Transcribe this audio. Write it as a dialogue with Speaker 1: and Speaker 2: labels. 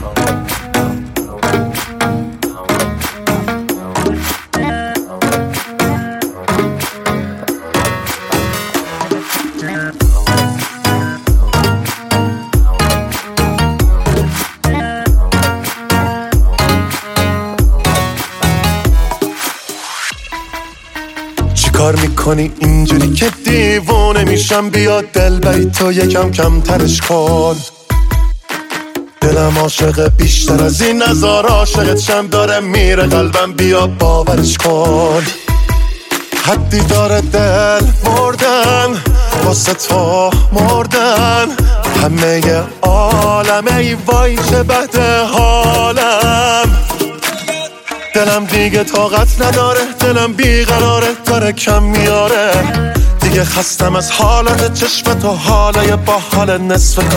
Speaker 1: کار میکنی اینجوری که دیوونه میشم، بیا دلبری تو یکم کمترش کن. دلم عاشق بیشتر از این نزار عاشقت شم، داره میره قلبم بیا باورش کن. حدی داره دل مردن واسه تو مردن، همه عالمه ای وای چه بده حالم. دلم دیگه طاقت نداره، دلم بیقراره داره کم میاره. دیگه خستم از حالت چشمت و حالای با حال نصف